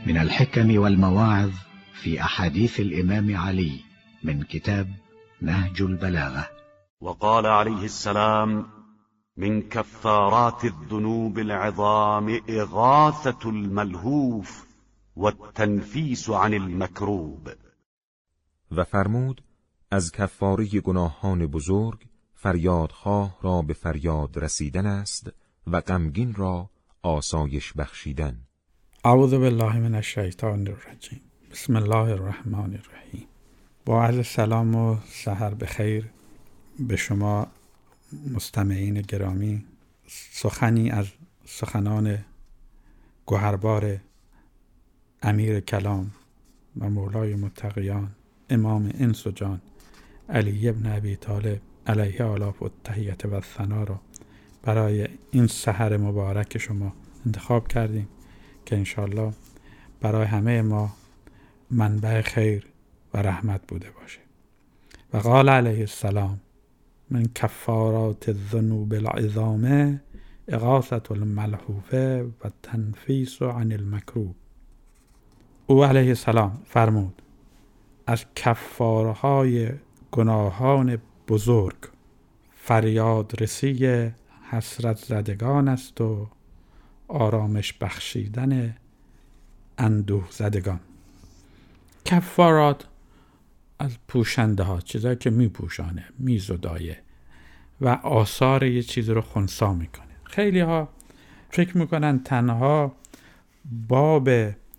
من الحكم والمواعظ في أحاديث الإمام علي من كتاب نهج البلاغة. وقال عليه السلام: من كفارات الذنوب العظام إغاثة الملهوف والتنفيس عن المکروب. و فرمود: از کفاره گناهان بزرگ فریادخواه را به فریاد رسیدن است و غمگین را آسایش بخشیدن. اعوذ بالله من الشیطان الرجیم. بسم الله الرحمن الرحیم. با عرض سلام و سحر بخیر به شما مستمعین گرامی، سخنی از سخنان گوهربار امیر کلام و مولای متقیان امام انس و جان علی ابن ابی طالب علیه آلاف و تحیت و ثنا را برای این سحر مبارک شما انتخاب کردیم که انشالله برای همه ما منبع خیر و رحمت بوده باشه. و قال علیه السلام: من کفارات الذنوب العظام اغاثة الملهوفه و تنفیس عن المکروب. او علیه السلام فرمود: از کفارهای گناهان بزرگ فریاد رسی حسرت زدگان است و آرامش بخشیدن اندوه زدگان. کفارات از پوشنده ها، چیزایی که می پوشانه، میزدایه و آثار یه چیز رو خنثی میکنه. خیلی ها فکر میکنن تنها باب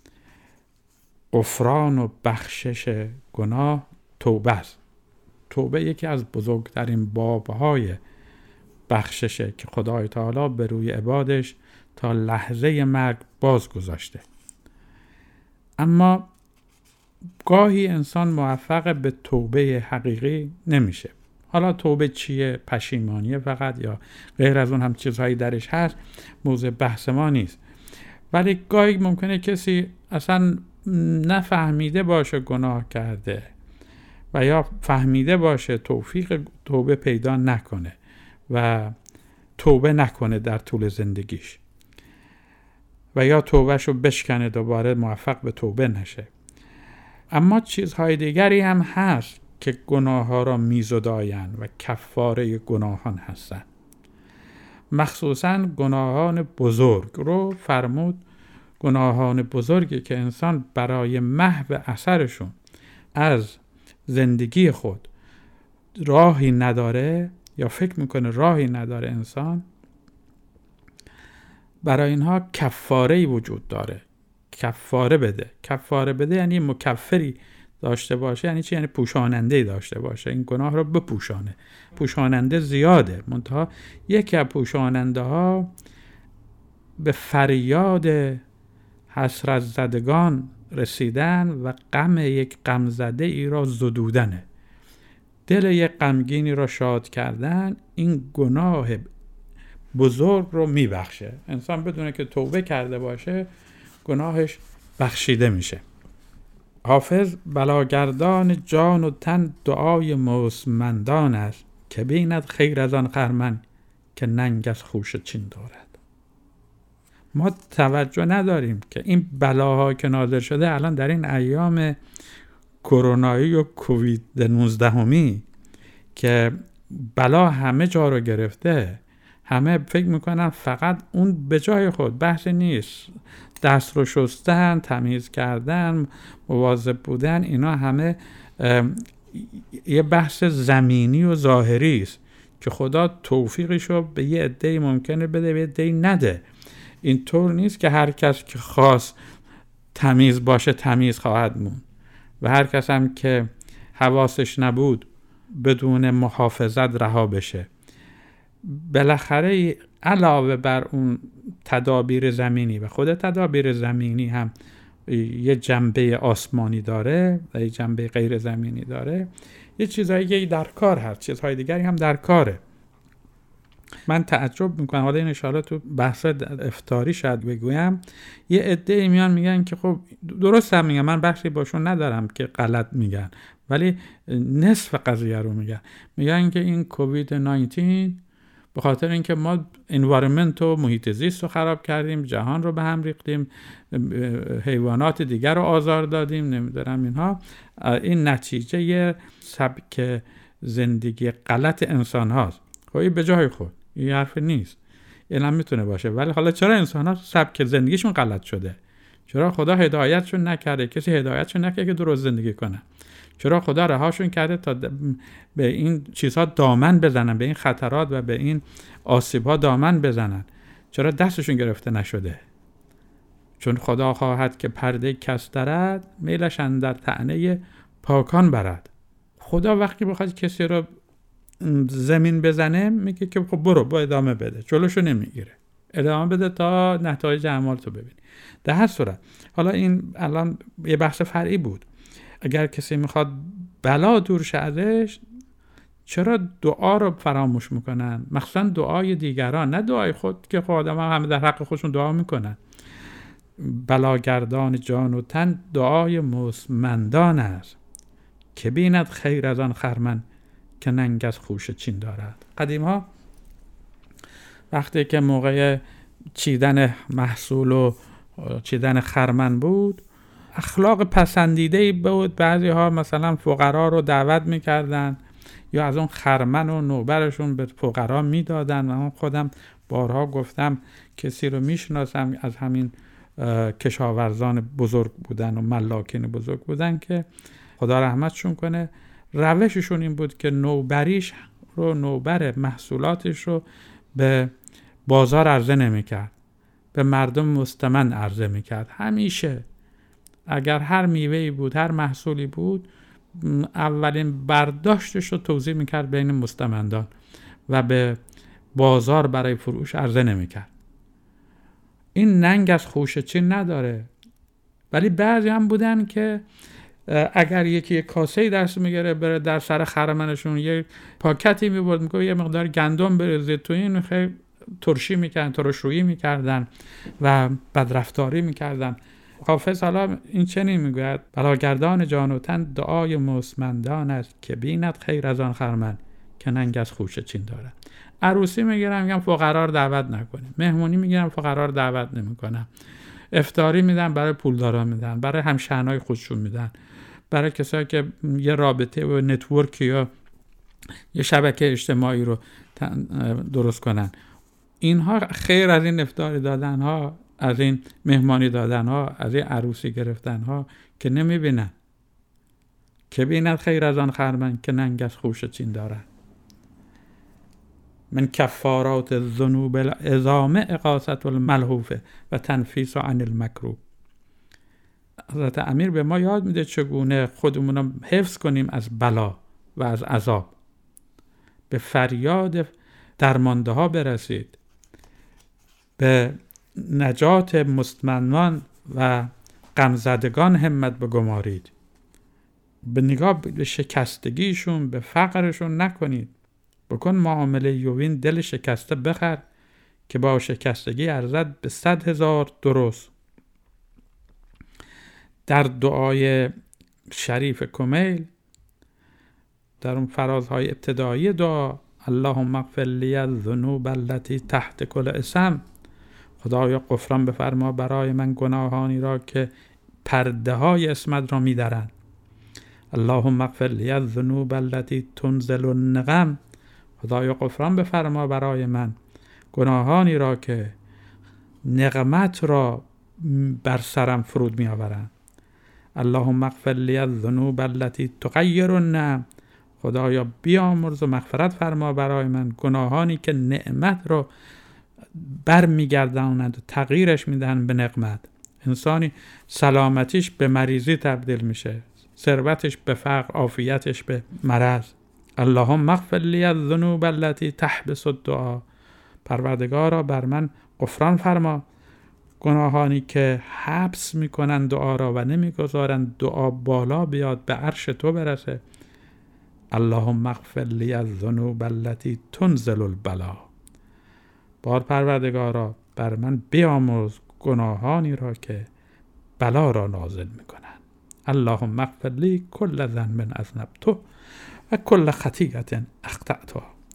غفران و بخشش گناه توبه است. توبه یکی از بزرگترین بابهای بخششه که خدای تعالی به روی عبادش تا لحظه مرگ باز گذاشته. اما گاهی انسان موفق به توبه حقیقی نمیشه. حالا توبه چیه؟ پشیمانیه فقط یا غیر از اون هم چیزهایی درش هست، موضوع بحث ما نیست. ولی گاهی ممکنه کسی اصلا نفهمیده باشه گناه کرده و یا فهمیده باشه توفیق توبه پیدا نکنه و توبه نکنه در طول زندگیش و یا توبهشو بشکنه دوباره موفق به توبه نشه. اما چیزهای دیگری هم هست که گناه ها را میزداین و کفاره گناهان هستن. مخصوصا گناهان بزرگ رو فرمود. گناهان بزرگی که انسان برای محو اثرشون از زندگی خود راهی نداره یا فکر میکنه راهی نداره، انسان برای اینها کفاره‌ای وجود داره. کفاره بده یعنی مکفری داشته باشه. یعنی چی؟ یعنی پوشاننده‌ای داشته باشه، این گناه رو بپوشانه. پوشاننده زیاده، منتها یکی از پوشاننده ها به فریاد حسرت زدگان رسیدن و غم یک غمزده ای را زدودنه. دل یک غمگینی را شاد کردن این گناه بزرگ رو میبخشه. انسان بدونه که توبه کرده باشه گناهش بخشیده میشه. حافظ: بلاگردان جان و تن دعای مستمندان است، که بیند خیر از آن خرمن که ننگ از خوش چین دارد. ما توجه نداریم که این بلاها که نازل شده الان در این ایام کرونایی و کووید 19 که بلا همه جا رو گرفته، همه فکر میکنن فقط اون به جای خود، بحث نیست. دست رو شستن، تمیز کردن، مواظب بودن، اینا همه یه بحث زمینی و ظاهری است که خدا توفیقشو به یه عده‌ای ممکنه بده، به یه عده‌ای نده. اینطور نیست که هر کس که خواست تمیز باشه تمیز خواهد موند و هر کس هم که حواسش نبود بدون محافظت رها بشه. بالاخره علاوه بر اون تدابیر زمینی و خود تدابیر زمینی هم یه جنبه آسمانی داره و یه جنبه غیر زمینی داره. یه چیزایی در کار هست، چیزهای دیگری هم در کاره. من تعجب میکنم، حالا این اشاره تو بحث افطاری شاید بگویم، یه عده میان میگن که خب درست هم میگن، من بحثی باشون ندارم که غلط میگن، ولی نصف قضیه رو میگن که این کووید 19 به خاطر اینکه ما انوایرمنت و محیط زیست رو خراب کردیم، جهان رو به هم ریختیم، حیوانات دیگر رو آزار دادیم، نمیدونم اینها. این نتیجه سبک زندگی غلط انسان هاست. خب به جای خود این حرف نیست، این هم میتونه باشه، ولی حالا چرا انسان ها سبک زندگیشون غلط شده؟ چرا خدا هدایتشون نکرده؟ کسی هدایتشون نکرده که درست زندگی کنن؟ چرا خدا رهاشون کرده تا به این چیزها دامن بزنن، به این خطرات و به این آسیب‌ها دامن بزنن؟ چرا دستشون گرفته نشده؟ چون خدا خواهد که پرده کس درد، میلش اندر طعنه پاکان برد. خدا وقتی بخواد کسی رو زمین بزنه میگه که خب برو با ادامه بده، جلوشو نمیگیره، ادامه بده تا نتایج اعمالتو ببینی. در هر صورت حالا این الان یه بحث فرعی بود. اگر کسی میخواد بلا دور شه ازش، چرا دعا رو فراموش میکنن؟ مخصوصا دعای دیگران، نه دعای خود که خود آدم همه در حق خودشون دعا میکنن. بلاگردان جان و تن دعای مستمندان است، که بیند خیر از آن خرمن که ننگ از خوش چین دارد. قدیم ها وقتی که موقع چیدن محصول و چیدن خرمن بود، اخلاق پسندیده‌ای بود. بعضی ها مثلا فقرا رو دعوت میکردن یا از اون خرمن و نوبرشون به فقرا میدادن. من خودم بارها گفتم کسی رو میشناسم از همین کشاورزان بزرگ بودن و ملاکین بزرگ بودن که خدا رحمتشون کنه، روششون این بود که نوبریش رو، نوبر محصولاتش رو به بازار عرضه نمیکرد، به مردم مستمن عرضه میکرد. همیشه اگر هر میوه‌ای بود، هر محصولی بود، اولین برداشتش رو توزیع میکرد بین مستمندان و به بازار برای فروش عرضه نمیکرد. این ننگ از خوشه چین نداره. ولی بعضی هم بودن که اگر یکی کاسه‌ای دست میگیره بره در سر خرمنشون یه پاکتی میبرد، میگه یه مقدار گندم بریزید تو این، خیلی ترشی میکردن، ترشرویی میکردن و بدرفتاری میکردن. حافظ حالا این چنین میگوید: بلاگردان جان و تن دعای مستمندان است، که بیند خیر از آن خرمن که ننگ از خوشه چین دارد. عروسی میگیرم میگم فقرا رو دعوت نکنیم، مهمونی میگیرم فقرا رو دعوت نمیکنم، افطاری میدن برای پولدارا میدن، برای همشهنای خودشون میدن، برای کسایی که یه رابطه و نتورک یا یه شبکه اجتماعی رو درست کنن. اینها خیر از این افطاری دادن ها، از این مهمانی دادن ها، از این عروسی گرفتن ها که نمیبینن. که بیند خیر از آن خرمن که ننگ از خوش چین دارد. من کفارات الذنوب العظام اغاثة الملهوف و تنفیس عن المکروه. حضرت امیر به ما یاد میده چگونه خودمون رو حفظ کنیم از بلا و از عذاب. به فریاد درمانده ها برسید، به نجات مستمندان و غمزدگان همت بگمارید. به نگاه به شکستگیشون، به فقرشون نکنید. بکن معامله یوین، دل شکسته بخر که با شکستگی ارزد به 100,000 درست. در دعای شریف کمیل، در اون فرازهای ابتدایی دعا: اللهم اغفر لی الذنوب التي تحت کل اسم، خدایا غفران بفرما برای من گناهانی را که پرده های اسمت را می‌درند. اللهم اغفر لی الذنوب التي تنزل النقم، خدایا غفران بفرما برای من گناهانی را که نقمت را بر سرم فرود می آورند. اللهم اغفر لی الذنوب التي تغیر النعم، خدایا بیامرز و مغفرت فرما برای من گناهانی که نعمت را بر می گردانند و تغییرش می دهند به نقمت. انسانی سلامتیش به مریضی تبدیل میشه، ثروتش به فقر، عافیتش به مرض. اللهم اغفر لی الذنوب التي تحبس الدعاء، پروردگارا بر من غفران فرما گناهانی که حبس میکنن دعا را و نمیگذارن دعا بالا بیاد، به عرش تو برسه. اللهم اغفر لی الذنوب التي تنزل البلا، بار پروردگارا بر من بیامرز گناهانی را که بلا را نازل میکنن. اللهم اغفر لی کل ذنب اذنبته و کل خطیئة اخطأتها،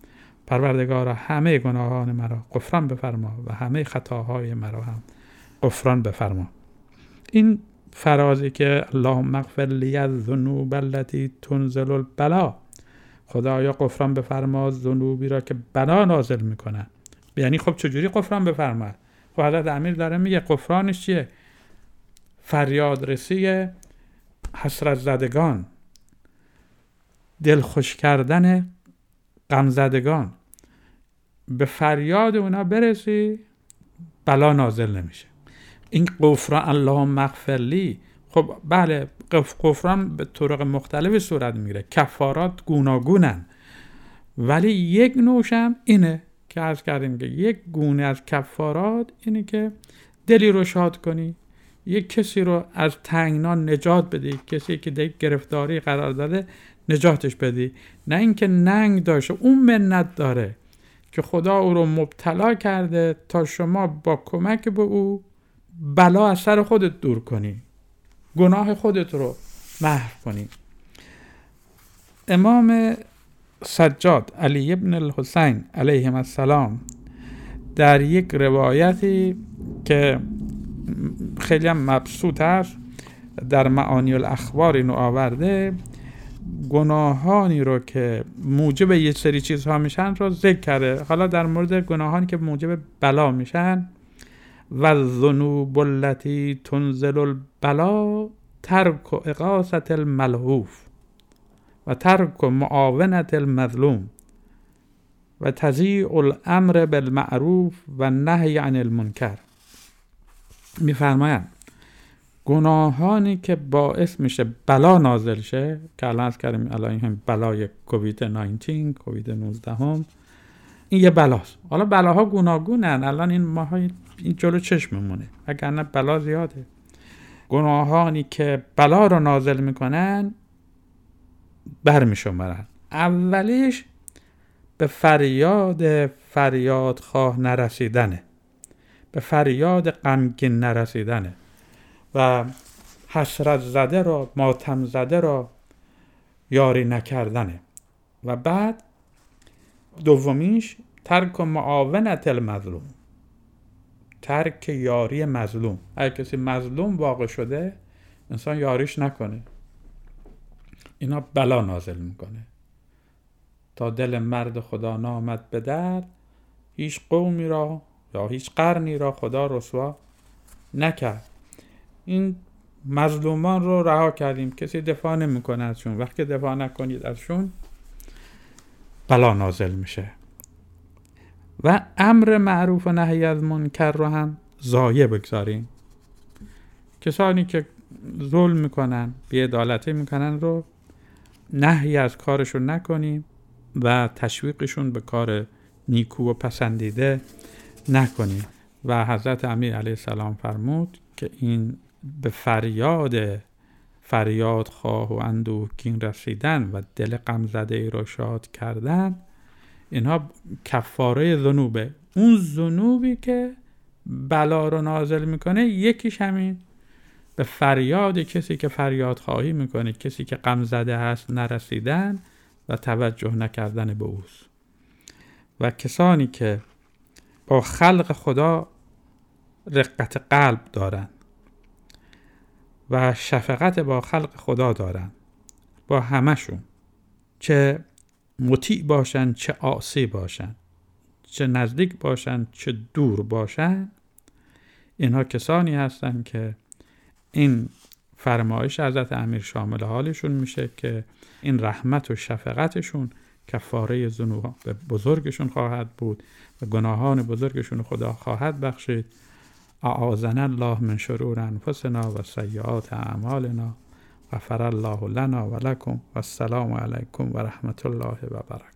پروردگارا همه گناهان مرا غفران بفرما و همه خطاهای مرا هم غفران بفرما. این فرازی که اللهم اغفر لی الذنوب التي تنزل البلا، خدایا غفران بفرما ذنوبی را که بلا نازل میکنن. یعنی خب چجوری غفران بفرما؟ خب حضرت امیر داره میگه غفرانش چیه؟ فریاد رسی حسرت زدگان، دل خوش کردن غم زدگان، به فریاد اونا برسی بلا نازل نمیشه. این غفران اللهم اغفر لی، خب بله غفران به طرق مختلف صورت میگیره، کفارات گوناگونن، ولی یک نوعشم اینه که عرض کردیم که یک گونه از کفارات اینه که دلی رو شاد کنی، یک کسی رو از تنگنا نجات بدی، کسی که در گرفتاری قرار داده نجاتش بدی، نه اینکه ننگ داشته. اون منت داره که خدا او رو مبتلا کرده تا شما با کمک به او بلا از سر خودت دور کنی، گناه خودت رو محو کنی. امام سجاد علی ابن الحسین علیهم السلام در یک روایتی که خیلی هم مبسوط است در معانی الاخبار اینو آورده، گناهانی رو که موجب یه سری چیزها میشن رو ذکر کرده. حالا در مورد گناهانی که موجب بلا میشن، و الذنوب التي تنزل البلا ترک اغاثة الملهوف و ترک معاونة المظلوم و تضییع الامر بالمعروف و نهی عن المنکر. میفرمایند گناهانی که باعث میشه بلا نازل شه، که الان از کردیم الان این بلای کووید 19 کووید 19 این یه بلاست. حالا بلاها گوناگونن، الان این ماها این جلو چشممونه، وگرنه بلا زیاده. گناهانی که بلا رو نازل میکنن برمیشمارن. اولیش به فریاد خواه نرسیدنه، به فریاد غمگین نرسیدنه و حسرت زده را، ماتم زده را یاری نکردنه. و بعد دومیش ترک معاونت المظلوم، ترک یاری مظلوم. اگه کسی مظلوم واقع شده انسان یاریش نکنه، اینا بلا نازل میکنه. تا دل مرد خدا نامد به در، هیچ قومی را یا هیچ قرنی را خدا رسوا نکرد. این مظلومان رو رها کردیم، کسی دفاع نمیکنه ازشون. وقتی دفاع نکنید ازشون بلا نازل میشه. و امر معروف و نهی از منکر رو هم ضایع بگذاریم. کسانی که ظلم میکنن، بی‌عدالتی میکنن رو نهی از کارشون نکنیم و تشویقشون به کار نیکو و پسندیده نکنیم. و حضرت امیر علیه السلام فرمود که این به فریاد خواه و اندوهگین رسیدن و دل غم زده ای را شاد کردن، اینها کفاره ذنوبه. اون ذنوبی که بلا رو نازل میکنه یکیش همین به فریاد کسی که فریاد خواهی میکنه، کسی که غم زده هست، نرسیدن و توجه نکردن به اوست. و کسانی که با خلق خدا رقت قلب دارن و شفقت با خلق خدا دارن، با همشون، چه مطیع باشن چه عاصی باشن، چه نزدیک باشن چه دور باشن، اینها کسانی هستن که این فرمایش حضرت امیر شامل حالشون میشه که این رحمت و شفقتشون کفاره ذنوب بزرگشون خواهد بود و گناهان بزرگشون خدا خواهد بخشید. اعاذنا الله من شرور انفسنا و سیئات اعمالنا، غفر الله لنا و لکم و السلام علیکم و رحمت الله و برکاته.